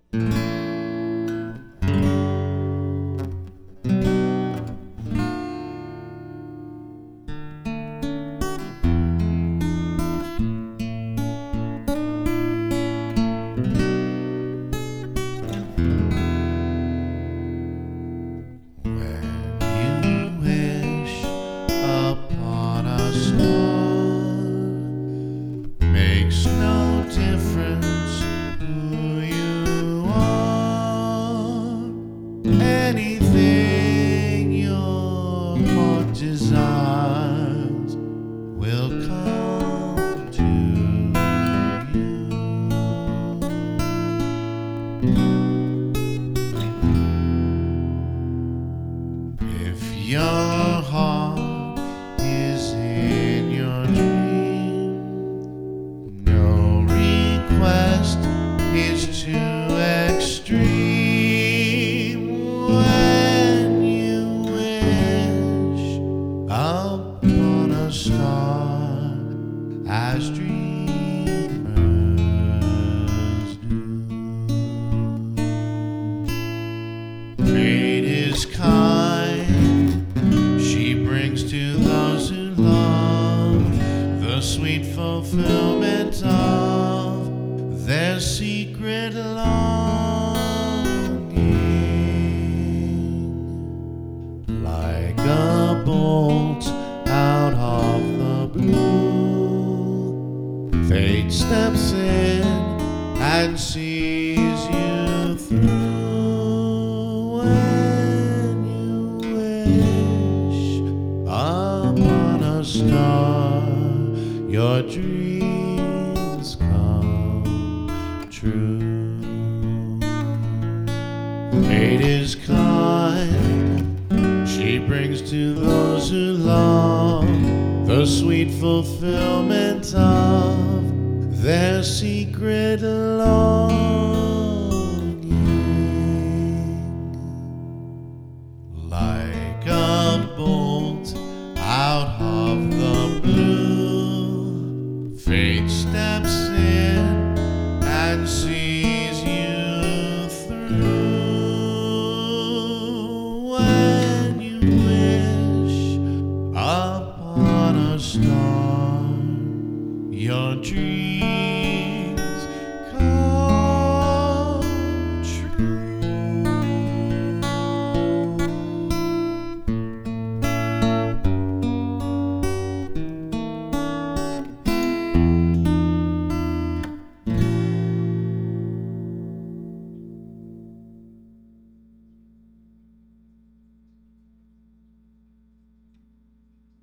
Makes no difference who you are. Anything your heart desires will come to you. If your heart is in your dream, no request is too extreme. When you wish upon a star, as dreamers do. Fate is kind, she brings to those who love the sweet fulfillment of their secret longing. Like a bolt out of the blue, fate steps in and sees you through. When you wish upon a star, your dreams come true. Fate is kind, she brings to those who love the sweet fulfillment of their secret longing. Like a bolt out of the blue, fate steps in and sees